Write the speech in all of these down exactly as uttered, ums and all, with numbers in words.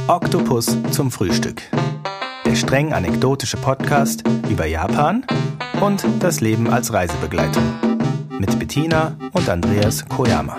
Oktopus zum Frühstück. Der streng anekdotische Podcast über Japan und das Leben als Reisebegleitung. Mit Bettina und Andreas Koyama.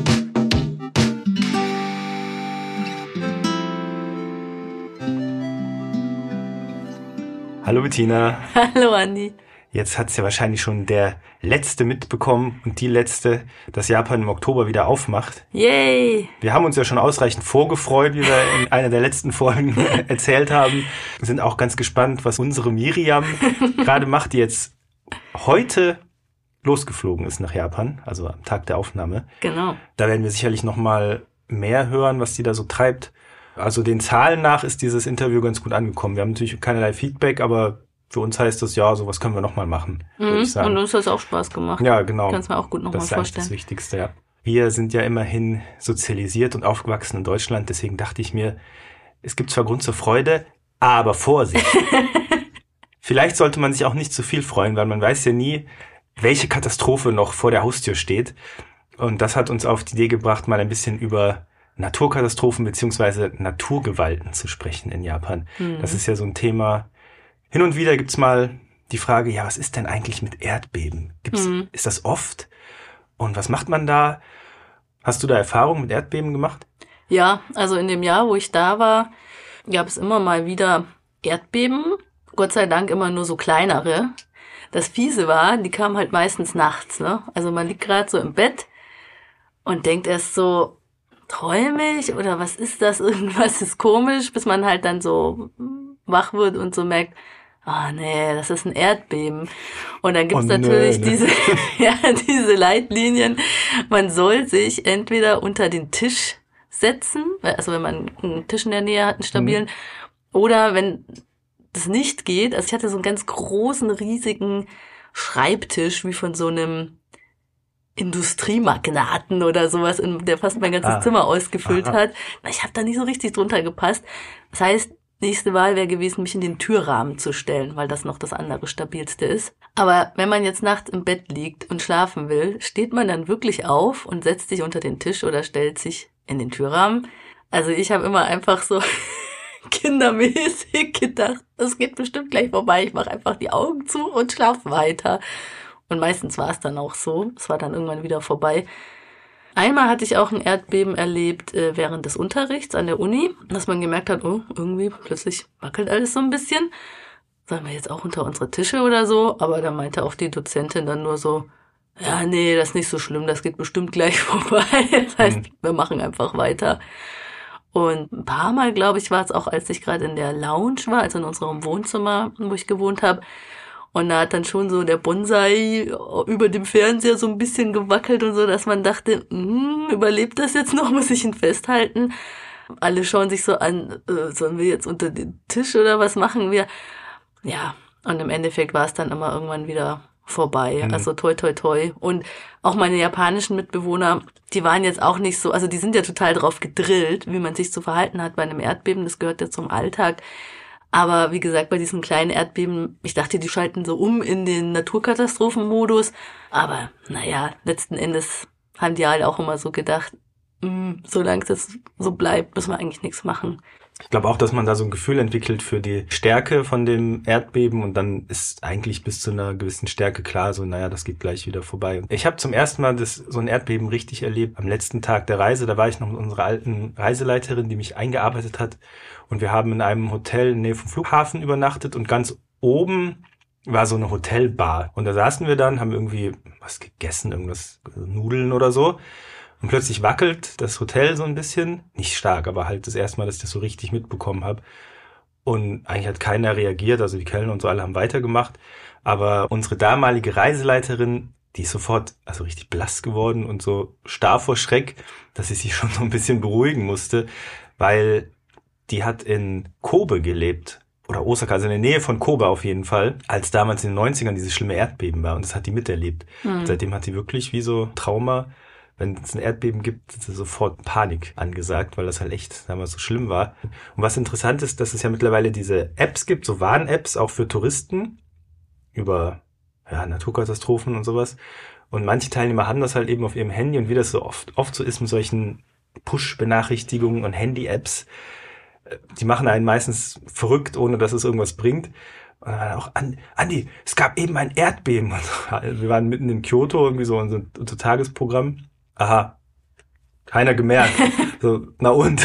Hallo Bettina. Hallo Andi. Jetzt hat es ja wahrscheinlich schon der Letzte mitbekommen und die Letzte, dass Japan im Oktober wieder aufmacht. Yay! Wir haben uns ja schon ausreichend vorgefreut, wie wir in einer der letzten Folgen erzählt haben. Wir sind auch ganz gespannt, was unsere Miriam gerade macht, die jetzt heute losgeflogen ist nach Japan, also am Tag der Aufnahme. Genau. Da werden wir sicherlich noch mal mehr hören, was die da so treibt. Also den Zahlen nach ist dieses Interview ganz gut angekommen. Wir haben natürlich keinerlei Feedback, aber für uns heißt das, ja, sowas können wir nochmal machen, würde Mhm. ich sagen. Und uns hat es auch Spaß gemacht. Ja, genau. Kannst mir auch gut nochmal Das ist eigentlich vorstellen. das Wichtigste, ja. Wir sind ja immerhin sozialisiert und aufgewachsen in Deutschland, deswegen dachte ich mir, es gibt zwar Grund zur Freude, aber Vorsicht. Vielleicht sollte man sich auch nicht zu viel freuen, weil man weiß ja nie, welche Katastrophe noch vor der Haustür steht. Und das hat uns auf die Idee gebracht, mal ein bisschen über Naturkatastrophen beziehungsweise Naturgewalten zu sprechen in Japan. Mhm. Das ist ja so ein Thema. Hin und wieder gibt's mal die Frage, ja, was ist denn eigentlich mit Erdbeben? Gibt's, Mhm. ist das oft? Und was macht man da? Hast du da Erfahrung mit Erdbeben gemacht? Ja, also in dem Jahr, wo ich da war, gab es immer mal wieder Erdbeben. Gott sei Dank immer nur so kleinere. Das Fiese war, die kamen halt meistens nachts, ne? Also man liegt gerade so im Bett und denkt erst so, träume ich oder was ist das? Irgendwas ist komisch, bis man halt dann so wach wird und so merkt, ah nee, das ist ein Erdbeben. Und dann gibt's Oh, nee, natürlich ne? diese, ja, diese Leitlinien. Man soll sich entweder unter den Tisch setzen, also wenn man einen Tisch in der Nähe hat, einen stabilen, Mhm. oder wenn das nicht geht, also ich hatte so einen ganz großen, riesigen Schreibtisch, wie von so einem Industriemagnaten oder sowas, der fast mein ganzes Ah. Zimmer ausgefüllt Aha. hat. Ich habe da nicht so richtig drunter gepasst. Das heißt, nächste Wahl wäre gewesen, mich in den Türrahmen zu stellen, weil das noch das andere stabilste ist. Aber wenn man jetzt nachts im Bett liegt und schlafen will, steht man dann wirklich auf und setzt sich unter den Tisch oder stellt sich in den Türrahmen? Also ich habe immer einfach so kindermäßig gedacht, das geht bestimmt gleich vorbei. Ich mache einfach die Augen zu und schlafe weiter. Und meistens war es dann auch so. Es war dann irgendwann wieder vorbei. Einmal hatte ich auch ein Erdbeben erlebt äh, während des Unterrichts an der Uni, dass man gemerkt hat, oh, irgendwie plötzlich wackelt alles so ein bisschen. Sollen wir jetzt auch unter unsere Tische oder so? Aber da meinte auch die Dozentin dann nur so, ja, nee, das ist nicht so schlimm, das geht bestimmt gleich vorbei. Das heißt, Mhm. wir machen einfach weiter. Und ein paar Mal, glaube ich, war es auch, als ich gerade in der Lounge war, also in unserem Wohnzimmer, wo ich gewohnt habe. Und da hat dann schon so der Bonsai über dem Fernseher so ein bisschen gewackelt und so, dass man dachte, hm, überlebt das jetzt noch, muss ich ihn festhalten? Alle schauen sich so an, äh, sollen wir jetzt unter den Tisch oder was machen wir? Ja, und im Endeffekt war es dann immer irgendwann wieder vorbei. Mhm. Also toi, toi, toi. Und auch meine japanischen Mitbewohner, die waren jetzt auch nicht so, also die sind ja total drauf gedrillt, wie man sich zu verhalten hat bei einem Erdbeben. Das gehört ja zum Alltag. Aber wie gesagt, bei diesem kleinen Erdbeben, ich dachte, die schalten so um in den Naturkatastrophenmodus. Aber naja, letzten Endes haben die halt auch immer so gedacht, mh, solange es so bleibt, müssen wir eigentlich nichts machen. Ich glaube auch, dass man da so ein Gefühl entwickelt für die Stärke von dem Erdbeben und dann ist eigentlich bis zu einer gewissen Stärke klar, so naja, das geht gleich wieder vorbei. Ich habe zum ersten Mal das, so ein Erdbeben richtig erlebt am letzten Tag der Reise. Da war ich noch mit unserer alten Reiseleiterin, die mich eingearbeitet hat und wir haben in einem Hotel in der Nähe vom Flughafen übernachtet und ganz oben war so eine Hotelbar und da saßen wir dann, haben irgendwie was gegessen, irgendwas, Nudeln oder so. Und plötzlich wackelt das Hotel so ein bisschen. Nicht stark, aber halt das erste Mal, dass ich das so richtig mitbekommen habe. Und eigentlich hat keiner reagiert, also die Kellner und so alle haben weitergemacht. Aber unsere damalige Reiseleiterin, die ist sofort also richtig blass geworden und so starr vor Schreck, dass ich sie schon so ein bisschen beruhigen musste, weil die hat in Kobe gelebt. Oder Osaka, also in der Nähe von Kobe auf jeden Fall, als damals in den neunzigern dieses schlimme Erdbeben war. Und das hat die miterlebt. Mhm. Seitdem hat die wirklich wie so Trauma. Wenn es ein Erdbeben gibt, ist sofort Panik angesagt, weil das halt echt damals so schlimm war. Und was interessant ist, dass es ja mittlerweile diese Apps gibt, so Warn-Apps, auch für Touristen, über ja, Naturkatastrophen und sowas. Und manche Teilnehmer haben das halt eben auf ihrem Handy und wie das so oft, oft so ist mit solchen Push-Benachrichtigungen und Handy-Apps, die machen einen meistens verrückt, ohne dass es irgendwas bringt. Und dann auch, Andi, es gab eben ein Erdbeben. Und wir waren mitten in Kyoto, irgendwie so unser, unser Tagesprogramm. Aha, keiner gemerkt. So, na und?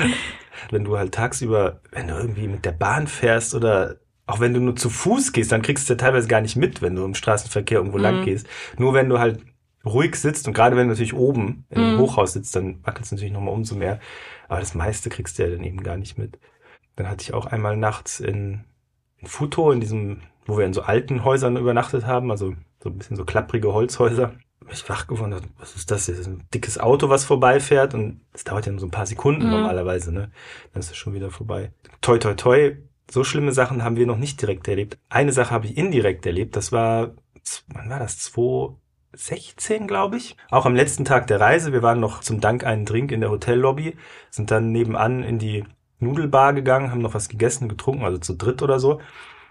Wenn du halt tagsüber, wenn du irgendwie mit der Bahn fährst oder auch wenn du nur zu Fuß gehst, dann kriegst du ja teilweise gar nicht mit, wenn du im Straßenverkehr irgendwo mhm. lang gehst. Nur wenn du halt ruhig sitzt und gerade wenn du natürlich oben in einem mhm. Hochhaus sitzt, dann wackelt es natürlich nochmal umso mehr. Aber das meiste kriegst du ja dann eben gar nicht mit. Dann hatte ich auch einmal nachts in in Futo, in diesem, wo wir in so alten Häusern übernachtet haben, also so ein bisschen so klapprige Holzhäuser. Ich wach geworden, was ist das? Das ist ein dickes Auto, was vorbeifährt und es dauert ja nur so ein paar Sekunden mhm. normalerweise, ne? Dann ist es schon wieder vorbei. Toi, toi, toi. So schlimme Sachen haben wir noch nicht direkt erlebt. Eine Sache habe ich indirekt erlebt, das war, wann war das? zwanzig sechzehn, glaube ich. Auch am letzten Tag der Reise. Wir waren noch zum Dank einen Drink in der Hotellobby, sind dann nebenan in die Nudelbar gegangen, haben noch was gegessen, getrunken, also zu dritt oder so.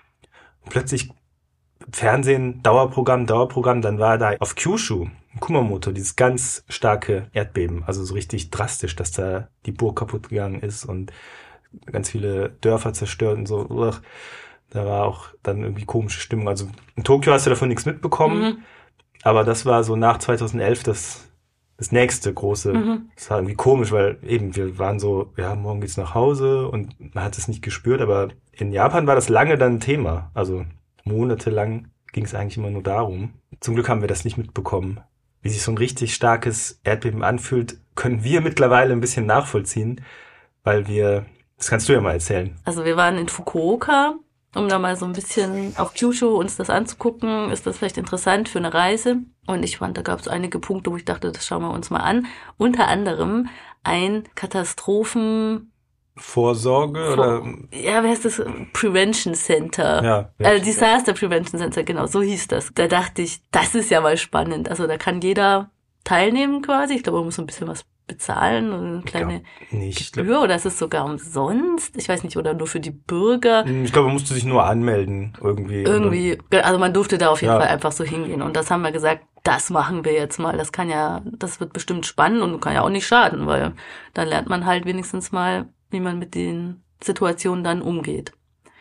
Und plötzlich Fernsehen, Dauerprogramm, Dauerprogramm, dann war da auf Kyushu, in Kumamoto, dieses ganz starke Erdbeben, also so richtig drastisch, dass da die Burg kaputt gegangen ist und ganz viele Dörfer zerstört und so. Uch, da war auch dann irgendwie komische Stimmung. Also in Tokio hast du davon nichts mitbekommen, mhm. aber das war so nach zweitausendelf das das nächste große. Mhm. Das war irgendwie komisch, weil eben wir waren so, ja, morgen geht's nach Hause und man hat es nicht gespürt, aber in Japan war das lange dann ein Thema. Also monatelang ging es eigentlich immer nur darum. Zum Glück haben wir das nicht mitbekommen. Wie sich so ein richtig starkes Erdbeben anfühlt, können wir mittlerweile ein bisschen nachvollziehen, weil wir, das kannst du ja mal erzählen. Also wir waren in Fukuoka, um da mal so ein bisschen auf Kyushu uns das anzugucken. Ist das vielleicht interessant für eine Reise? Und ich fand, da gab es einige Punkte, wo ich dachte, das schauen wir uns mal an. Unter anderem ein Katastrophen... Vorsorge Vor- oder? Ja, wie heißt das? Prevention Center. Ja. Also Disaster Prevention Center, genau, so hieß das. Da dachte ich, das ist ja mal spannend. Also da kann jeder teilnehmen quasi. Ich glaube, man muss so ein bisschen was bezahlen und eine kleine nicht. Gebühr oder ist es sogar umsonst? Ich weiß nicht, oder nur für die Bürger? Ich glaube, man musste sich nur anmelden irgendwie. Irgendwie, also man durfte da auf jeden ja. Fall einfach so hingehen und das haben wir gesagt, das machen wir jetzt mal. Das kann ja, das wird bestimmt spannend und kann ja auch nicht schaden, weil dann lernt man halt wenigstens mal, wie man mit den Situationen dann umgeht.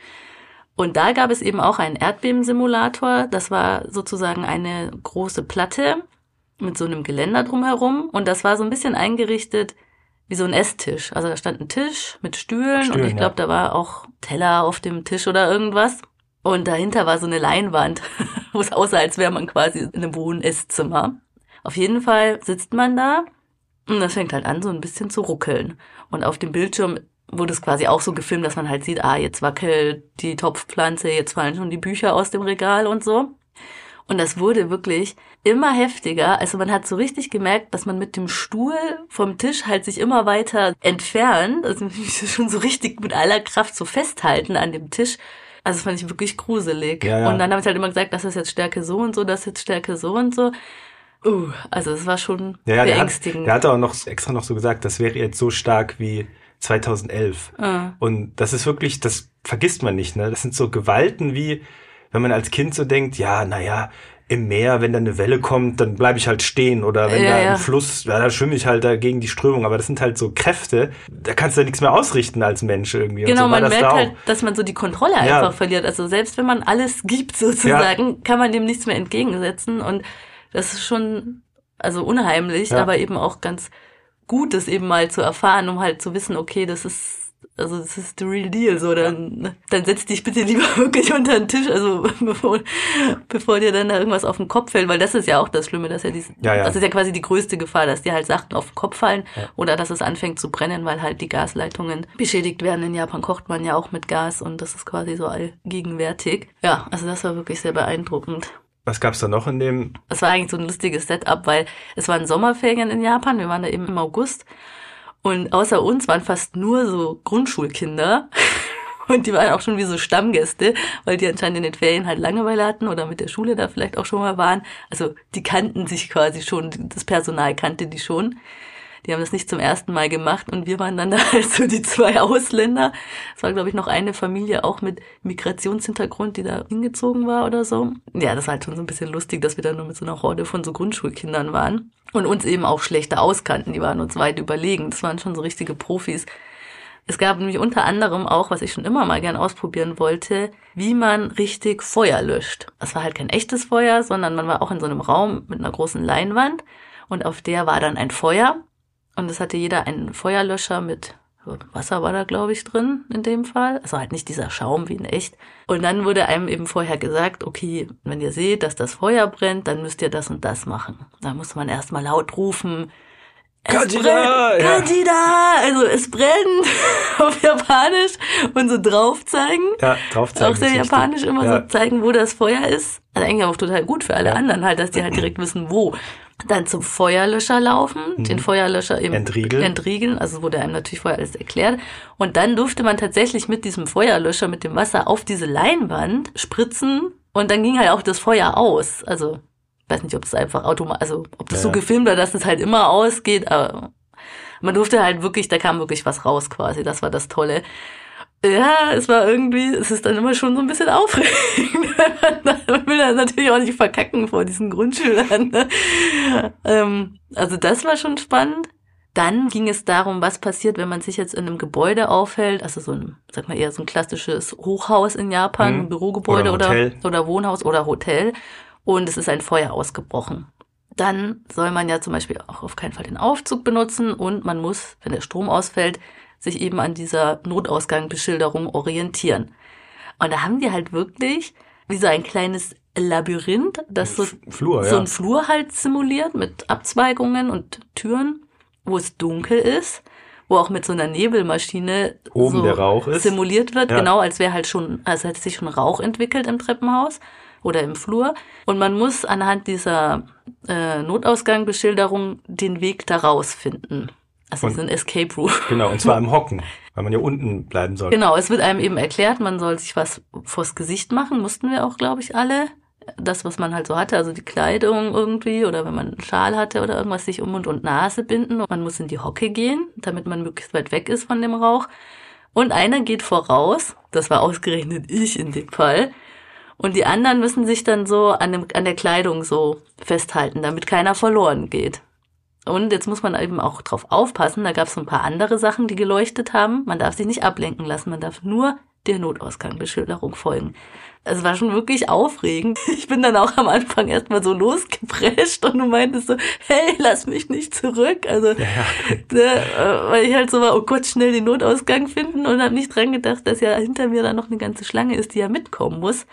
Und da gab es eben auch einen Erdbebensimulator. Das war sozusagen eine große Platte mit so einem Geländer drumherum. Und das war so ein bisschen eingerichtet wie so ein Esstisch. Also da stand ein Tisch mit Stühlen, Stühlen und ich glaube, ja. da war auch Teller auf dem Tisch oder irgendwas. Und dahinter war so eine Leinwand, wo es aussah, als wäre man quasi in einem Wohn-Esszimmer. Auf jeden Fall sitzt man da und das fängt halt an, so ein bisschen zu ruckeln. Und auf dem Bildschirm wurde es quasi auch so gefilmt, dass man halt sieht, ah, jetzt wackelt die Topfpflanze, jetzt fallen schon die Bücher aus dem Regal und so. Und das wurde wirklich immer heftiger. Also man hat so richtig gemerkt, dass man mit dem Stuhl vom Tisch halt sich immer weiter entfernt. Also schon so richtig mit aller Kraft so festhalten an dem Tisch. Also das fand ich wirklich gruselig. Ja, ja. Und dann habe ich halt immer gesagt, das ist jetzt Stärke so und so, das ist jetzt Stärke so und so. Uh, also es war schon ja, ja, beängstigend. Der hat, der hat auch noch extra noch so gesagt, das wäre jetzt so stark wie zweitausendelf. Ah. Und das ist wirklich, das vergisst man nicht, ne? Das sind so Gewalten wie, wenn man als Kind so denkt, ja, naja, im Meer, wenn da eine Welle kommt, dann bleibe ich halt stehen. Oder wenn ja, da ja. ein Fluss, ja, da schwimme ich halt da gegen die Strömung. Aber das sind halt so Kräfte, da kannst du ja nichts mehr ausrichten als Mensch irgendwie. Genau, und so man das merkt da halt, dass man so die Kontrolle ja. einfach verliert. Also selbst wenn man alles gibt sozusagen, ja. kann man dem nichts mehr entgegensetzen. Und das ist schon, also unheimlich, ja. aber eben auch ganz gut, das eben mal zu erfahren, um halt zu wissen, okay, das ist, also das ist the real deal, so, dann, dann setz dich bitte lieber wirklich unter den Tisch, also bevor, bevor dir dann da irgendwas auf den Kopf fällt, weil das ist ja auch das Schlimme, dass ja dies, ja, ja. das ist ja quasi die größte Gefahr, dass dir halt Sachen auf den Kopf fallen ja. oder dass es anfängt zu brennen, weil halt die Gasleitungen beschädigt werden. In Japan kocht man ja auch mit Gas und das ist quasi so allgegenwärtig. Ja, also das war wirklich sehr beeindruckend. Was gab's da noch in dem? Es war eigentlich so ein lustiges Setup, weil es waren Sommerferien in Japan, wir waren da eben im August. Und außer uns waren fast nur so Grundschulkinder und die waren auch schon wie so Stammgäste, weil die anscheinend in den Ferien halt Langeweile hatten oder mit der Schule da vielleicht auch schon mal waren. Also die kannten sich quasi schon, das Personal kannte die schon. Die haben das nicht zum ersten Mal gemacht und wir waren dann da als so die zwei Ausländer. Es war, glaube ich, noch eine Familie auch mit Migrationshintergrund, die da hingezogen war oder so. Ja, das war halt schon so ein bisschen lustig, dass wir da nur mit so einer Horde von so Grundschulkindern waren und uns eben auch schlechter auskannten. Die waren uns weit überlegen. Das waren schon so richtige Profis. Es gab nämlich unter anderem auch, was ich schon immer mal gern ausprobieren wollte, wie man richtig Feuer löscht. Das war halt kein echtes Feuer, sondern man war auch in so einem Raum mit einer großen Leinwand und auf der war dann ein Feuer und es hatte jeder einen Feuerlöscher mit Wasser war da, glaube ich, drin in dem Fall. Also halt nicht dieser Schaum wie in echt. Und dann wurde einem eben vorher gesagt, okay, wenn ihr seht, dass das Feuer brennt, dann müsst ihr das und das machen. Da musste man erstmal laut rufen, Kajida! Kajida! Also es brennt auf Japanisch und so drauf zeigen. Ja, drauf zeigen. Auch sehr japanisch immer ja. so zeigen, wo das Feuer ist. Also eigentlich auch total gut für alle ja. anderen halt, dass die halt direkt wissen, wo. Dann zum Feuerlöscher laufen, mhm. den Feuerlöscher eben entriegeln. entriegeln. Also wurde einem natürlich vorher alles erklärt. Und dann durfte man tatsächlich mit diesem Feuerlöscher, mit dem Wasser auf diese Leinwand spritzen und dann ging halt auch das Feuer aus. Also ich weiß nicht, ob es einfach automatisch, also ob das ja. so gefilmt war, dass es halt immer ausgeht, aber man durfte halt wirklich, da kam wirklich was raus quasi, das war das Tolle. Ja, es war irgendwie, es ist dann immer schon so ein bisschen aufregend. Man will dann natürlich auch nicht verkacken vor diesen Grundschülern. Ne? Ähm, also das war schon spannend. Dann ging es darum, was passiert, wenn man sich jetzt in einem Gebäude aufhält, also so ein, sag mal eher so ein klassisches Hochhaus in Japan, hm. ein Bürogebäude oder, oder, oder Wohnhaus oder Hotel und es ist ein Feuer ausgebrochen. Dann soll man ja zum Beispiel auch auf keinen Fall den Aufzug benutzen und man muss, wenn der Strom ausfällt, sich eben an dieser Notausgangsbeschilderung orientieren. Und da haben die halt wirklich wie so ein kleines Labyrinth, das so, Flur, so ja. ein Flur halt simuliert mit Abzweigungen und Türen, wo es dunkel ist, wo auch mit so einer Nebelmaschine oben so der Rauch ist. simuliert wird, ja. genau, als wäre halt schon, als hätte sich schon Rauch entwickelt im Treppenhaus oder im Flur. Und man muss anhand dieser äh, Notausgangsbeschilderung den Weg da rausfinden. Also und, so ein Escape Room. Genau, und zwar im Hocken, weil man ja unten bleiben soll. Genau, es wird einem eben erklärt, man soll sich was vors Gesicht machen, mussten wir auch, glaube ich, alle. Das, was man halt so hatte, also die Kleidung irgendwie oder wenn man einen Schal hatte oder irgendwas, sich um Mund und Nase binden. Und man muss in die Hocke gehen, damit man möglichst weit weg ist von dem Rauch. Und einer geht voraus, das war ausgerechnet ich in dem Fall. Und die anderen müssen sich dann so an, dem, an der Kleidung so festhalten, damit keiner verloren geht. Und jetzt muss man eben auch drauf aufpassen, da gab es so ein paar andere Sachen, die geleuchtet haben. Man darf sich nicht ablenken lassen, man darf nur der Notausgangsbeschilderung folgen. Es war schon wirklich aufregend. Ich bin dann auch am Anfang erstmal so losgeprescht und du meintest so, hey, lass mich nicht zurück. Also, ja, ja. Weil ich halt so war, oh Gott, schnell den Notausgang finden und habe nicht dran gedacht, dass ja hinter mir da noch eine ganze Schlange ist, die ja mitkommen muss.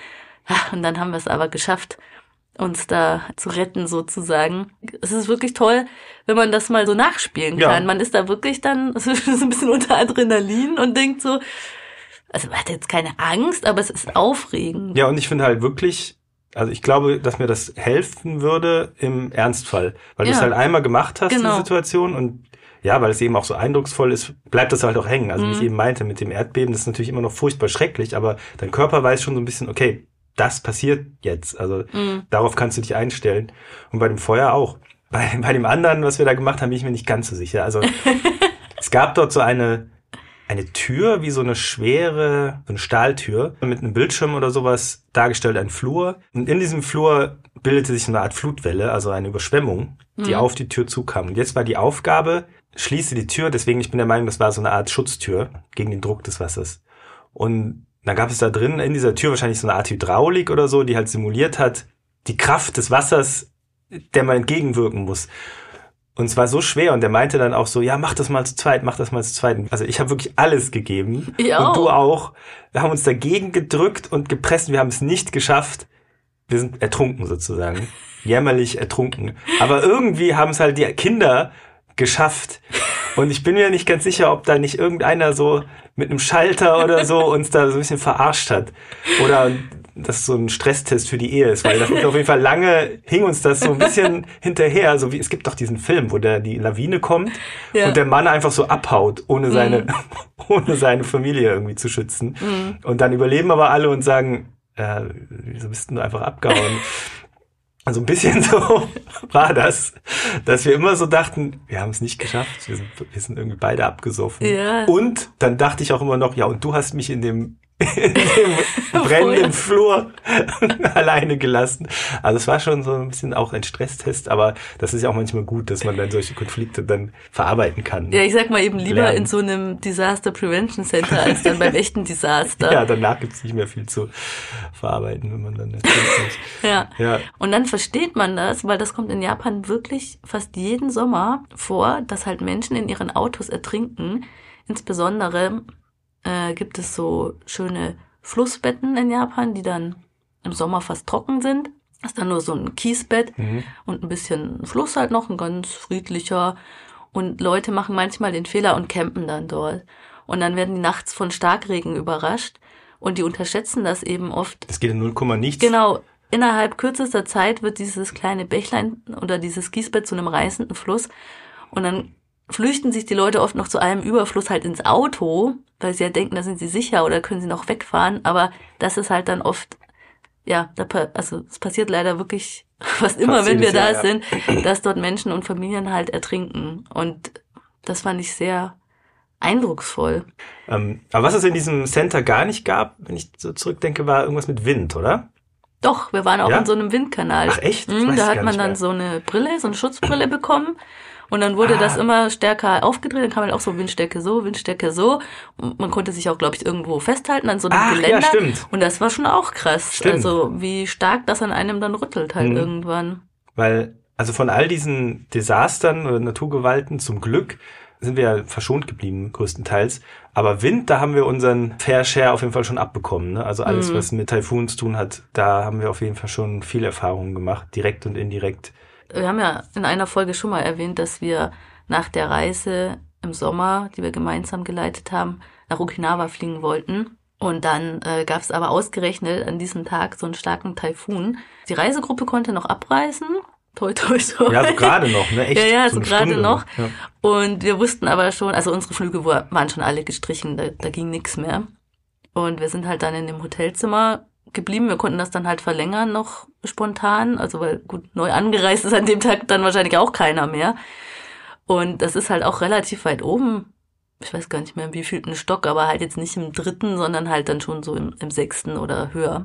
Und dann haben wir es aber geschafft, uns da zu retten sozusagen. Es ist wirklich toll, wenn man das mal so nachspielen kann. Ja. Man ist da wirklich dann so ein bisschen unter Adrenalin und denkt so, also man hat jetzt keine Angst, aber es ist aufregend. Ja, und ich finde halt wirklich, also ich glaube, dass mir das helfen würde im Ernstfall, weil ja. du es halt einmal gemacht hast, genau. die Situation, und ja, weil es eben auch so eindrucksvoll ist, bleibt das halt auch hängen. Also mhm. wie ich eben meinte, mit dem Erdbeben, das ist natürlich immer noch furchtbar schrecklich, aber dein Körper weiß schon so ein bisschen, okay, das passiert jetzt. Also mhm. darauf kannst du dich einstellen. Und bei dem Feuer auch. Bei, bei dem anderen, was wir da gemacht haben, bin ich mir nicht ganz so sicher. Also es gab dort so eine eine Tür, wie so eine schwere, so eine Stahltür mit einem Bildschirm oder sowas dargestellt, ein Flur. Und in diesem Flur bildete sich eine Art Flutwelle, also eine Überschwemmung, die mhm. auf die Tür zukam. Und jetzt war die Aufgabe, schließe die Tür, deswegen ich bin der Meinung, das war so eine Art Schutztür gegen den Druck des Wassers. Und dann gab es da drin in dieser Tür wahrscheinlich so eine Art Hydraulik oder so, die halt simuliert hat, die Kraft des Wassers, der man entgegenwirken muss. Und es war so schwer und der meinte dann auch so, ja, mach das mal zu zweit, mach das mal zu zweit. Also ich habe wirklich alles gegeben. Ich auch. Und du auch. Wir haben uns dagegen gedrückt und gepresst. Wir haben es nicht geschafft. Wir sind ertrunken sozusagen. Jämmerlich ertrunken. Aber irgendwie haben es halt die Kinder geschafft. Und ich bin mir nicht ganz sicher, ob da nicht irgendeiner so mit einem Schalter oder so uns da so ein bisschen verarscht hat. Oder das so ein Stresstest für die Ehe ist, weil das auf jeden Fall lange hing uns das so ein bisschen hinterher, so wie es gibt doch diesen Film, wo der die Lawine kommt ja. und der Mann einfach so abhaut, ohne seine mm. ohne seine Familie irgendwie zu schützen. Mm. Und dann überleben aber alle und sagen, äh, wieso bist du einfach abgehauen? Also ein bisschen so war das, dass wir immer so dachten, wir haben es nicht geschafft, wir sind, wir sind irgendwie beide abgesoffen. Ja. Und dann dachte ich auch immer noch, ja, und du hast mich in dem in dem brennenden Flur alleine gelassen. Also es war schon so ein bisschen auch ein Stresstest, aber das ist ja auch manchmal gut, dass man dann solche Konflikte dann verarbeiten kann. Ja, ich sag mal eben lieber lernen. in so einem Disaster Prevention Center als dann beim echten Desaster. Ja, danach gibt's nicht mehr viel zu verarbeiten, wenn man dann erzählt hat. Ja. Ja. Und dann versteht man das, weil das kommt in Japan wirklich fast jeden Sommer vor, dass halt Menschen in ihren Autos ertrinken. Insbesondere äh, gibt es so schöne Flussbetten in Japan, die dann im Sommer fast trocken sind. Das ist dann nur so ein Kiesbett Mhm. und ein bisschen Fluss halt noch, ein ganz friedlicher. Und Leute machen manchmal den Fehler und campen dann dort. Und dann werden die nachts von Starkregen überrascht. Und die unterschätzen das eben oft. Es geht in null Komma nichts. Genau. Innerhalb kürzester Zeit wird dieses kleine Bächlein oder dieses Kiesbett zu einem reißenden Fluss. Und dann flüchten sich die Leute oft noch zu einem Überfluss halt ins Auto, weil sie ja denken, da sind sie sicher oder können sie noch wegfahren. Aber das ist halt dann oft, ja, da, also es passiert leider wirklich fast immer, Fast wenn wir jedes da Jahr, ja. sind, dass dort Menschen und Familien halt ertrinken. Und das fand ich sehr eindrucksvoll. Ähm, aber was es in diesem Center gar nicht gab, wenn ich so zurückdenke, war irgendwas mit Wind, oder? Doch, wir waren auch Ja? in so einem Windkanal. Ach echt? Das Mhm, weiß da ich hat gar man nicht dann mehr. so eine Brille, so eine Schutzbrille bekommen. Und dann wurde Ah. das immer stärker aufgedreht. Dann kam halt auch so Windstärke so, Windstärke so. Und man konnte sich auch, glaube ich, irgendwo festhalten an so einem Ach, ja, Geländer. stimmt. Und das war schon auch krass. Stimmt. Also wie stark das an einem dann rüttelt halt Mhm. irgendwann. Weil, also von all diesen Desastern oder Naturgewalten zum Glück sind wir ja verschont geblieben, größtenteils. Aber Wind, da haben wir unseren Fair Share auf jeden Fall schon abbekommen. Ne? Also alles, Mhm. was mit Taifunen zu tun hat, da haben wir auf jeden Fall schon viel Erfahrungen gemacht, direkt und indirekt. Wir haben ja in einer Folge schon mal erwähnt, dass wir nach der Reise im Sommer, die wir gemeinsam geleitet haben, nach Okinawa fliegen wollten. Und dann äh, gab es aber ausgerechnet an diesem Tag so einen starken Taifun. Die Reisegruppe konnte noch abreisen. Toi, toi, toi. Ja, so gerade noch, ne? Echt, Ja, ja, so eine gerade Stunde noch. Ja. Und wir wussten aber schon, also unsere Flüge war- waren schon alle gestrichen, da, da ging nichts mehr. Und wir sind halt dann in dem Hotelzimmer geblieben. Wir konnten das dann halt verlängern noch spontan, also weil gut, neu angereist ist an dem Tag dann wahrscheinlich auch keiner mehr. Und das ist halt auch relativ weit oben. Ich weiß gar nicht mehr, im wievielten Stock, aber halt jetzt nicht im dritten, sondern halt dann schon so im, im sechsten oder höher.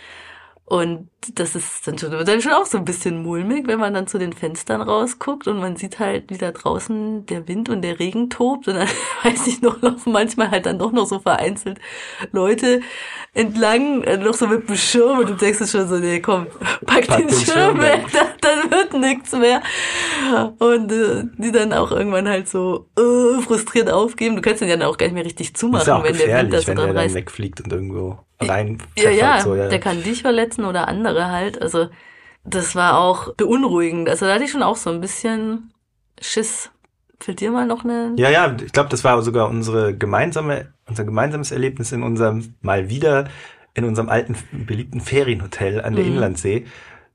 Und das ist dann schon, wird dann schon auch so ein bisschen mulmig, wenn man dann zu den Fenstern rausguckt und man sieht halt, wie da draußen der Wind und der Regen tobt und dann, weiß ich noch, laufen manchmal halt dann doch noch so vereinzelt Leute entlang, äh, noch so mit dem Schirm und du denkst dir schon so, nee, komm, pack, Pack den, den Schirm Schirm weg, dann, dann wird nichts mehr. Und äh, die dann auch irgendwann halt so äh, frustriert aufgeben. Du kannst den ja auch gar nicht mehr richtig zumachen, Das ist ja auch wenn der Wind da gefährlich, so wenn dran der dann reißt. wegfliegt und irgendwo rein Ja, ja, so, ja. der kann dich verletzen oder andere halt. Also das war auch beunruhigend. Also da hatte ich schon auch so ein bisschen Schiss. Fällt dir mal noch eine... Ja, ja, ich glaube, das war sogar unsere gemeinsame, unser gemeinsames Erlebnis in unserem, mal wieder, in unserem alten, beliebten Ferienhotel an der Mhm. Inlandsee.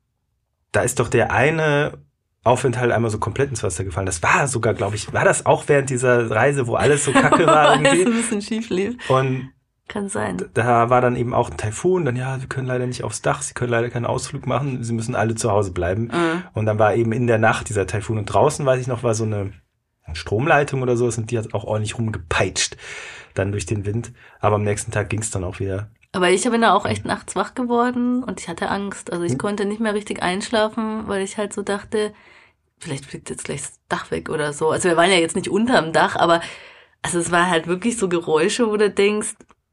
Da ist doch der eine Aufenthalt einmal so komplett ins Wasser gefallen. Das war sogar, glaube ich, war das auch während dieser Reise, wo alles so kacke war Alles ein irgendwie? bisschen schief lief. Und Kann sein. da war dann eben auch ein Taifun, dann ja, wir können leider nicht aufs Dach, sie können leider keinen Ausflug machen, sie müssen alle zu Hause bleiben. Mhm. Und dann war eben in der Nacht dieser Taifun und draußen, weiß ich noch, war so eine Stromleitung oder so, und die hat auch ordentlich rumgepeitscht, dann durch den Wind. Aber am nächsten Tag ging es dann auch wieder. Aber ich bin da auch echt nachts wach geworden und ich hatte Angst. Also ich Hm. konnte nicht mehr richtig einschlafen, weil ich halt so dachte, vielleicht fliegt jetzt gleich das Dach weg oder so. Also wir waren ja jetzt nicht unterm Dach, aber also es waren halt wirklich so Geräusche, wo du denkst,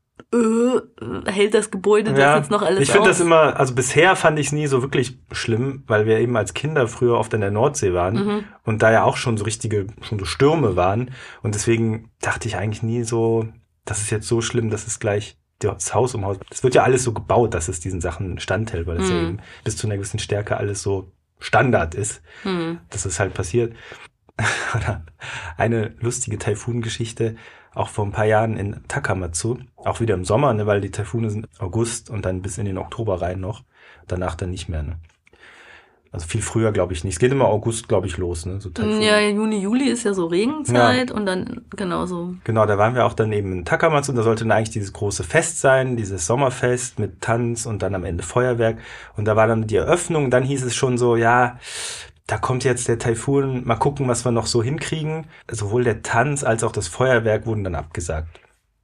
äh, hält das Gebäude das Ja, jetzt noch alles ich finde aus? das immer, also bisher fand ich es nie so wirklich schlimm, weil wir eben als Kinder früher oft an der Nordsee waren Mhm. und da ja auch schon so richtige, schon so Stürme waren. Und deswegen dachte ich eigentlich nie so, das ist jetzt so schlimm, dass es gleich das Haus um Haus. Es wird ja alles so gebaut, dass es diesen Sachen standhält, weil das ja Mhm. eben bis zu einer gewissen Stärke alles so Standard ist, Hm. dass es halt passiert. Oder eine lustige Taifun-Geschichte, auch vor ein paar Jahren in Takamatsu, auch wieder im Sommer, ne, weil die Taifune sind August und dann bis in den Oktober rein noch, danach dann nicht mehr. Ne? Also viel früher glaube ich nicht. Es geht immer August, glaube ich, los. Ne? So Taifun. Ja, Juni, Juli ist ja so Regenzeit und dann genauso. Genau, da waren wir auch dann eben in Takamatsu und da sollte dann eigentlich dieses große Fest sein, dieses Sommerfest mit Tanz und dann am Ende Feuerwerk. Und da war dann die Eröffnung, dann hieß es schon so, ja, da kommt jetzt der Taifun, mal gucken, was wir noch so hinkriegen. Sowohl der Tanz als auch das Feuerwerk wurden dann abgesagt.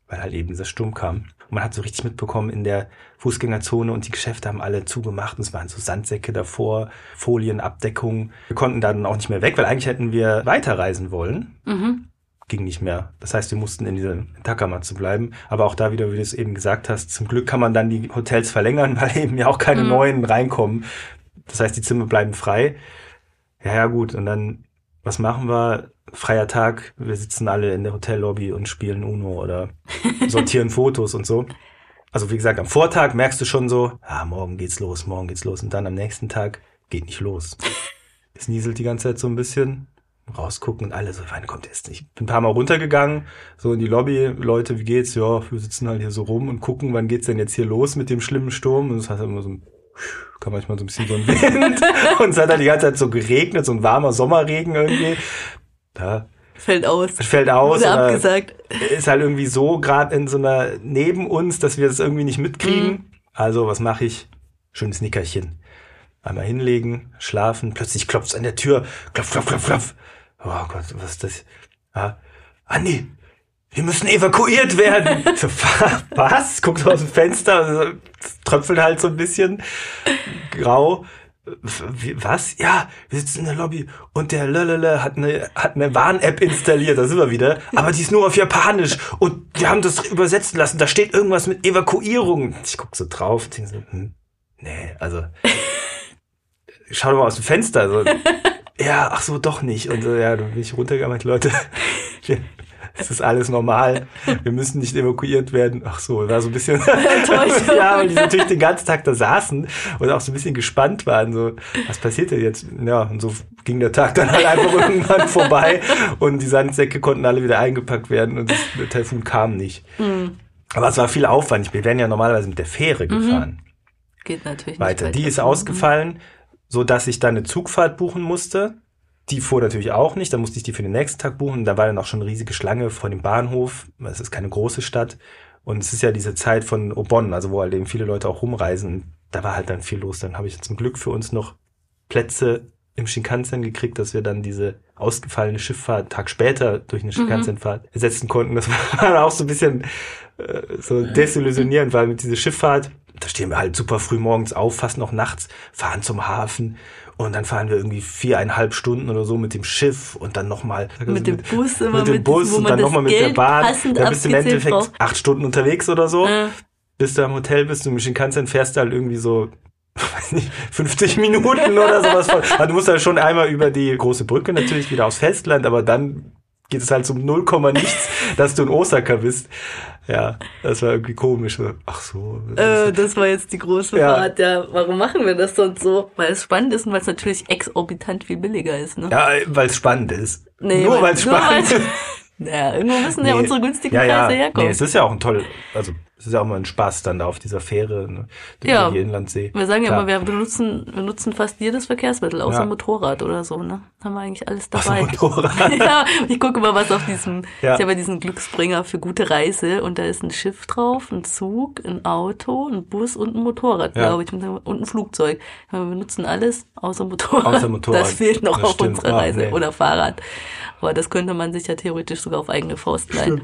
weil halt eben dieser Sturm kam. Und man hat so richtig mitbekommen in der Fußgängerzone und die Geschäfte haben alle zugemacht und es waren so Sandsäcke davor, Folienabdeckung. Wir konnten dann auch nicht mehr weg, weil eigentlich hätten wir weiterreisen wollen. Mhm. Ging nicht mehr. Das heißt, wir mussten in dieser Takamatsu bleiben. Aber auch da wieder, wie du es eben gesagt hast, zum Glück kann man dann die Hotels verlängern, weil eben ja auch keine mhm. neuen reinkommen. Das heißt, die Zimmer bleiben frei. Ja, ja, gut. Und dann, was machen wir? Freier Tag. Wir sitzen alle in der Hotellobby und spielen Uno oder sortieren Fotos und so. Also wie gesagt, am Vortag merkst du schon so, ah, morgen geht's los, morgen geht's los. Und dann am nächsten Tag geht nicht los. Es nieselt die ganze Zeit so ein bisschen. Rausgucken und alle so, wann kommt jetzt nicht? Bin ein paar Mal runtergegangen, so in die Lobby, Leute, wie geht's? Ja, wir sitzen halt hier so rum und gucken, wann geht's denn jetzt hier los mit dem schlimmen Sturm? Und das heißt immer so ein, kann manchmal so ein bisschen so ein Wind. Und es hat halt die ganze Zeit so geregnet, so ein warmer Sommerregen irgendwie. Da fällt aus. Fällt aus. Wurde abgesagt. Ist halt irgendwie so gerade in so einer, neben uns, dass wir das irgendwie nicht mitkriegen. Mhm. Also, was mache ich? Schönes Nickerchen. Einmal hinlegen, schlafen, plötzlich klopft's an der Tür. Klopf, klopf, klopf, klopf. Oh Gott, was ist das? Ah, Andi, wir müssen evakuiert werden. So, was? Guckt aus dem Fenster, tröpfelt halt so ein bisschen grau. Was? Ja, wir sitzen in der Lobby und der Lölele hat eine, hat eine Warn-App installiert, da sind wir wieder, aber die ist nur auf Japanisch und wir haben das übersetzen lassen, da steht irgendwas mit Evakuierung. Ich guck so drauf und denke so, hm, nee, also, schau doch mal aus dem Fenster, so. Ja, ach so, doch nicht. Und so, ja, dann bin ich runtergegangen, Leute, es ist alles normal, wir müssen nicht evakuiert werden. Ach so, war so ein bisschen, ja, weil die natürlich den ganzen Tag da saßen und auch so ein bisschen gespannt waren, so, was passiert denn jetzt? Ja, und so ging der Tag dann halt einfach irgendwann vorbei und die Sandsäcke konnten alle wieder eingepackt werden und das, der Taifun kam nicht. Mhm. Aber es war viel Aufwand. Wir wären ja normalerweise mit der Fähre gefahren. Mhm. Geht natürlich nicht weiter. Die ist ausgefallen, so dass ich dann eine Zugfahrt buchen musste. Die fuhr natürlich auch nicht, dann musste ich die für den nächsten Tag buchen. Da war dann auch schon eine riesige Schlange vor dem Bahnhof. Es ist keine große Stadt. Und es ist ja diese Zeit von Obon, also wo halt eben viele Leute auch rumreisen. Und da war halt dann viel los. Dann habe ich zum Glück für uns noch Plätze im Shinkansen gekriegt, dass wir dann diese ausgefallene Schifffahrt einen Tag später durch eine Shinkansenfahrt mhm. ersetzen konnten. Das war auch so ein bisschen äh, so desillusionierend, weil mit dieser Schifffahrt, da stehen wir halt super früh morgens auf, fast noch nachts, fahren zum Hafen und dann fahren wir irgendwie viereinhalb Stunden oder so mit dem Schiff und dann nochmal mit dem Bus immer mit dem Bus und dann nochmal mit der Bahn. Da bist du im Endeffekt braucht. acht Stunden unterwegs oder so. Ja. Bis du am Hotel bist und mit Shinkansen fährst du halt irgendwie so, weiß nicht, fünfzig Minuten oder sowas. Also du musst halt schon einmal über die große Brücke natürlich wieder aufs Festland, aber dann geht es halt zum null Komma nichts, dass du in Osaka bist. Ja, das war irgendwie komisch. Ach so. Äh, das war jetzt die große ja. Fahrt. Ja, warum machen wir das sonst so? Weil es spannend ist und weil es natürlich exorbitant viel billiger ist, ne? Ja, weil es spannend ist. Nee, nur weil es spannend ist. Ja, irgendwo müssen ja nee. unsere günstigen ja, ja. Preise herkommen. Nee, es ist ja auch ein toll, also es ist ja auch mal ein Spaß dann da auf dieser Fähre, ne, durch ja. die Inlandsee. Wir sagen ja immer, wir benutzen, wir nutzen fast jedes Verkehrsmittel, außer ja. Motorrad oder so, ne? Haben wir eigentlich alles dabei. Außer Motorrad. Ja, ich gucke mal, was auf diesem, ja. ich habe ja diesen Glücksbringer für gute Reise und da ist ein Schiff drauf, ein Zug, ein Auto, ein Bus und ein Motorrad, ja. glaube ich, und ein Flugzeug. Wir benutzen alles außer Motorrad. Außer Motorrad. Das fehlt noch das auf stimmt. unserer Reise. Ah, nee. Oder Fahrrad. Aber das könnte man sich ja theoretisch sogar auf eigene Faust leihen.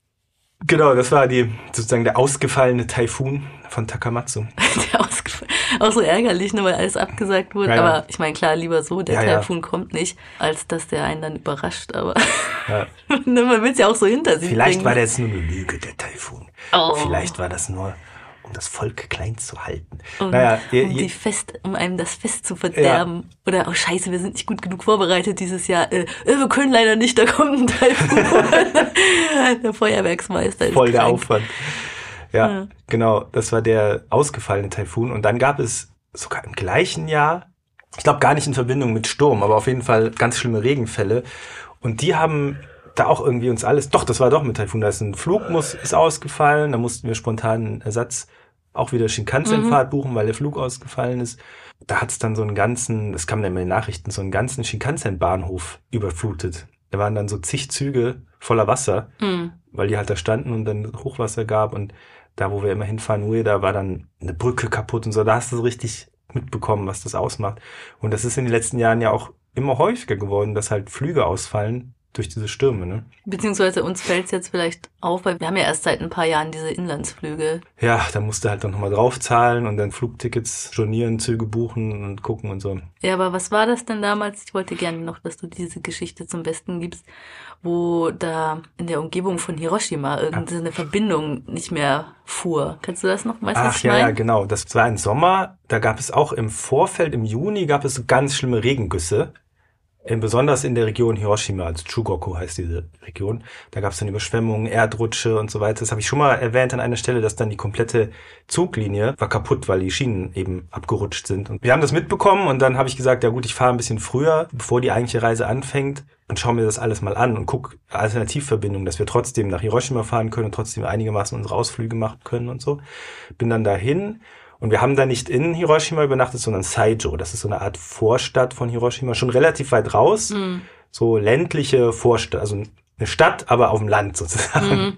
Genau, das war die sozusagen der ausgefallene Taifun von Takamatsu. Der ausgefallen. Auch so ärgerlich, ne, weil alles abgesagt wurde. Ja, ja. Aber ich meine, klar, lieber so, der ja, Taifun ja. kommt nicht, als dass der einen dann überrascht. Aber ja. man will es ja auch so hinter sich Vielleicht bringen. war das nur eine Lüge, der Taifun. Oh. Vielleicht war das nur, um das Volk klein zu halten. Um, naja, je, um, die Fest, um einem das Fest zu verderben. Ja. Oder, oh scheiße, wir sind nicht gut genug vorbereitet dieses Jahr. Äh, wir können leider nicht, da kommt ein Taifun. Der Feuerwerksmeister ist voll der krank. Aufwand. Ja, ja, genau, das war der ausgefallene Taifun. Und dann gab es sogar im gleichen Jahr, ich glaube gar nicht in Verbindung mit Sturm, aber auf jeden Fall ganz schlimme Regenfälle. Und die haben da auch irgendwie uns alles, doch, das war doch mit Taifun, da ist ein Flug muss, ist ausgefallen, da mussten wir spontan einen Ersatz, auch wieder Shinkansen-Fahrt mhm. buchen, weil der Flug ausgefallen ist. Da hat es dann so einen ganzen, das kam dann in den Nachrichten, so einen ganzen Shinkansen-Bahnhof überflutet. Da waren dann so zig Züge voller Wasser, mhm. weil die halt da standen und dann Hochwasser gab und da, wo wir immer hinfahren, Ueda, war dann eine Brücke kaputt und so, da hast du so richtig mitbekommen, was das ausmacht. Und das ist in den letzten Jahren ja auch immer häufiger geworden, dass halt Flüge ausfallen, durch diese Stürme, ne? Beziehungsweise uns fällt es jetzt vielleicht auf, weil wir haben ja erst seit ein paar Jahren diese Inlandsflüge. Ja, da musst du halt dann nochmal draufzahlen und dann Flugtickets stornieren, Züge buchen und gucken und so. Ja, aber was war das denn damals? Ich wollte gerne noch, dass du diese Geschichte zum Besten gibst, wo da in der Umgebung von Hiroshima irgendeine Verbindung nicht mehr fuhr. Kannst du das noch? Weißt du, was Ach ich ja, meine? ja, genau. Das war im Sommer. Da gab es auch im Vorfeld, im Juni, gab es so ganz schlimme Regengüsse. Besonders in der Region Hiroshima, also Chugoku heißt diese Region, da gab es dann Überschwemmungen, Erdrutsche und so weiter. Das habe ich schon mal erwähnt an einer Stelle, dass dann die komplette Zuglinie war kaputt, weil die Schienen eben abgerutscht sind. Und wir haben das mitbekommen und dann habe ich gesagt, ja gut, ich fahre ein bisschen früher, bevor die eigentliche Reise anfängt und schaue mir das alles mal an und gucke Alternativverbindungen, dass wir trotzdem nach Hiroshima fahren können und trotzdem einigermaßen unsere Ausflüge machen können und so. Bin dann dahin. Und wir haben da nicht in Hiroshima übernachtet, sondern Saijo. Das ist so eine Art Vorstadt von Hiroshima, schon relativ weit raus. Mhm. So ländliche Vorstadt, also eine Stadt, aber auf dem Land sozusagen. Mhm.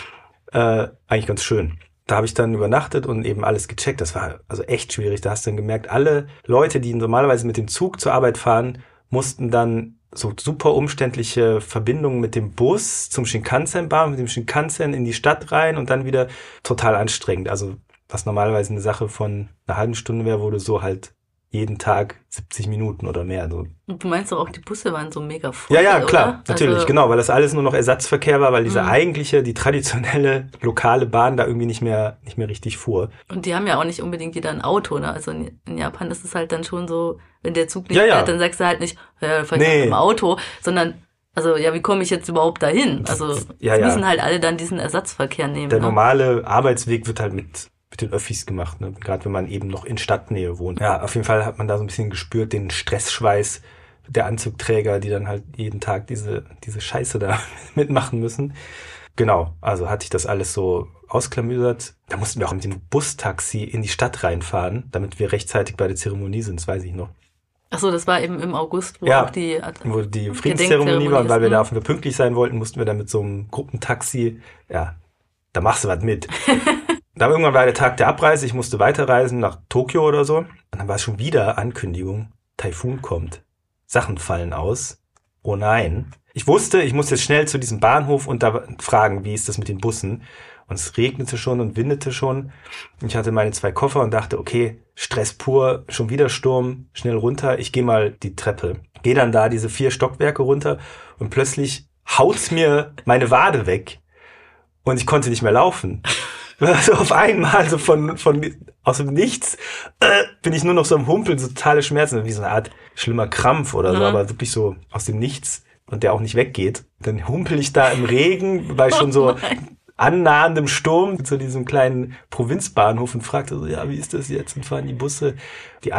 Äh, eigentlich ganz schön. Da habe ich dann übernachtet und eben alles gecheckt. Das war also echt schwierig. Da hast du dann gemerkt, alle Leute, die normalerweise mit dem Zug zur Arbeit fahren, mussten dann so super umständliche Verbindungen mit dem Bus zum Shinkansen-Bahn, mit dem Shinkansen in die Stadt rein und dann wieder total anstrengend. Also was normalerweise eine Sache von einer halben Stunde wäre, wurde so halt jeden Tag siebzig Minuten oder mehr. So. Und du meinst doch auch, die Busse waren so mega voll, Ja, ja, klar, oder? natürlich, also, genau, weil das alles nur noch Ersatzverkehr war, weil diese mhm. eigentliche, die traditionelle lokale Bahn da irgendwie nicht mehr nicht mehr richtig fuhr. Und die haben ja auch nicht unbedingt jeder ein Auto, ne? Also in, in Japan ist es halt dann schon so, wenn der Zug nicht ja, fährt, ja. dann sagst du halt nicht, ja, fahr ich nee. mit dem Auto, sondern also ja, wie komme ich jetzt überhaupt dahin? Also ja, es ja. müssen halt alle dann diesen Ersatzverkehr nehmen. Der ne? normale Arbeitsweg wird halt mit mit den Öffis gemacht, ne? Gerade wenn man eben noch in Stadtnähe wohnt. Ja, auf jeden Fall hat man da so ein bisschen gespürt, den Stressschweiß der Anzugträger, die dann halt jeden Tag diese diese Scheiße da mitmachen müssen. Genau, also hatte ich das alles so ausklamüsert. Da mussten wir auch mit dem Bustaxi in die Stadt reinfahren, damit wir rechtzeitig bei der Zeremonie sind, das weiß ich noch. Ach so, das war eben im August, wo ja, auch die wo die Friedenszeremonie war und weil wir da pünktlich sein wollten, mussten wir dann mit so einem Gruppentaxi, ja, da machst du was mit. Dann irgendwann war der Tag der Abreise, ich musste weiterreisen nach Tokio oder so. Und dann war es schon wieder Ankündigung, Taifun kommt. Sachen fallen aus. Oh nein. Ich wusste, ich muss jetzt schnell zu diesem Bahnhof und da fragen, wie ist das mit den Bussen. Und es regnete schon und windete schon. Ich hatte meine zwei Koffer und dachte, okay, Stress pur, schon wieder Sturm, schnell runter. Ich gehe mal die Treppe. Gehe dann da diese vier Stockwerke runter und plötzlich haut's mir meine Wade weg. Und ich konnte nicht mehr laufen. Also auf einmal, so von, von, aus dem Nichts, äh, bin ich nur noch so am Humpeln, so totale Schmerzen, wie so eine Art schlimmer Krampf oder so, mhm. aber wirklich so aus dem Nichts und der auch nicht weggeht. Dann humpel ich da im Regen, bei schon so annahendem Sturm zu diesem kleinen Provinzbahnhof und fragte so, ja, wie ist das jetzt? Und fahren die Busse, die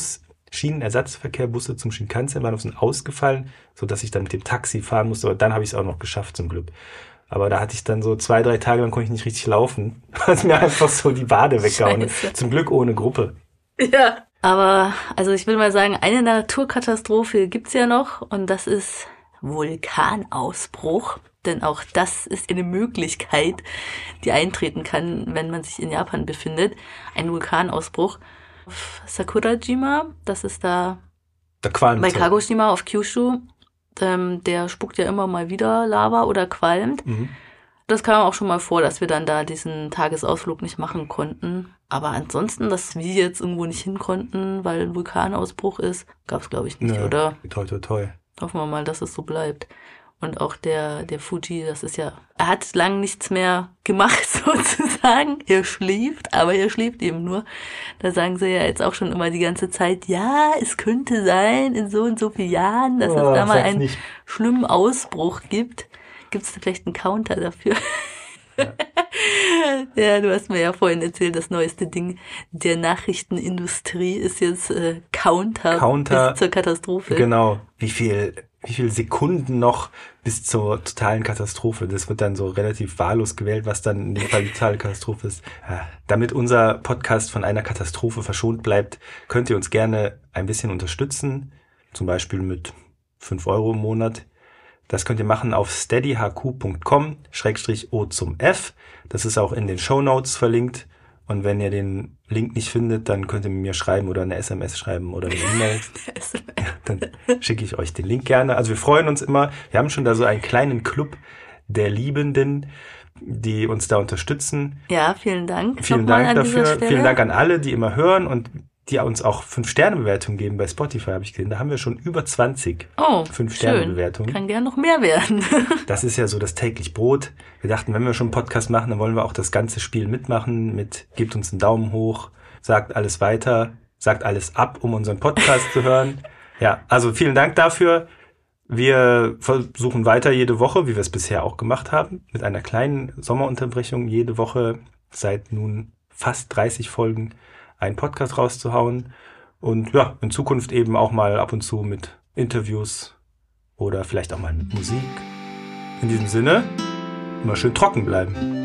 Anschluss-Schienenersatzverkehrbusse zum Shinkansen-Bahnhof sind ausgefallen, sodass ich dann mit dem Taxi fahren musste, aber dann habe ich es auch noch geschafft, zum Glück. Aber da hatte ich dann so zwei, drei Tage lang konnte ich nicht richtig laufen. Hat mir einfach so die Wade weggehauen. Scheiße. Zum Glück ohne Gruppe. Ja, aber also ich will mal sagen, eine Naturkatastrophe gibt's ja noch und das ist Vulkanausbruch. Denn auch das ist eine Möglichkeit, die eintreten kann, wenn man sich in Japan befindet. Ein Vulkanausbruch auf Sakurajima, das ist da da bei Kagoshima auf Kyushu. Ähm, der spuckt ja immer mal wieder Lava oder qualmt. Mhm. Das kam auch schon mal vor, dass wir dann da diesen Tagesausflug nicht machen konnten. Aber ansonsten, dass wir jetzt irgendwo nicht hin konnten, weil ein Vulkanausbruch ist, gab es glaube ich nicht, ja, oder? Toi, toi, toi. Hoffen wir mal, dass es so bleibt. Und auch der der Fuji, das ist ja, er hat lang nichts mehr gemacht sozusagen. Er schläft, aber er schläft eben nur. Da sagen sie ja jetzt auch schon immer die ganze Zeit, ja, es könnte sein, in so und so vielen Jahren, dass oh, es da mal einen nicht. schlimmen Ausbruch gibt. Gibt es da vielleicht einen Counter dafür? Ja. Ja, du hast mir ja vorhin erzählt, das neueste Ding der Nachrichtenindustrie ist jetzt äh, Counter, Counter bis zur Katastrophe. Genau, wie viel wie viele Sekunden noch bis zur totalen Katastrophe. Das wird dann so relativ wahllos gewählt, was dann in dem Fall die totale Katastrophe ist. Ja, damit unser Podcast von einer Katastrophe verschont bleibt, könnt ihr uns gerne ein bisschen unterstützen. Zum Beispiel mit fünf Euro im Monat. Das könnt ihr machen auf steadyhq.com schrägstrich O zum F. Das ist auch in den Shownotes verlinkt. Und wenn ihr den Link nicht findet, dann könnt ihr mir schreiben oder eine S M S schreiben oder eine E-Mail. Ja, dann schicke ich euch den Link gerne. Also wir freuen uns immer. Wir haben schon da so einen kleinen Club der Liebenden, die uns da unterstützen. Ja, vielen Dank. Vielen Dank dafür. Vielen Dank an alle, die immer hören und die uns auch fünf-Sterne-Bewertungen geben bei Spotify, habe ich gesehen. Da haben wir schon über zwanzig oh, fünf-Sterne-Bewertungen. Kann gern noch mehr werden. Das ist ja so das täglich Brot. Wir dachten, wenn wir schon einen Podcast machen, dann wollen wir auch das ganze Spiel mitmachen mit gebt uns einen Daumen hoch, sagt alles weiter, sagt alles ab, um unseren Podcast zu hören. Ja, also vielen Dank dafür. Wir versuchen weiter jede Woche, wie wir es bisher auch gemacht haben, mit einer kleinen Sommerunterbrechung jede Woche seit nun fast dreißig Folgen einen Podcast rauszuhauen und ja, in Zukunft eben auch mal ab und zu mit Interviews oder vielleicht auch mal mit Musik. In diesem Sinne, immer schön trocken bleiben.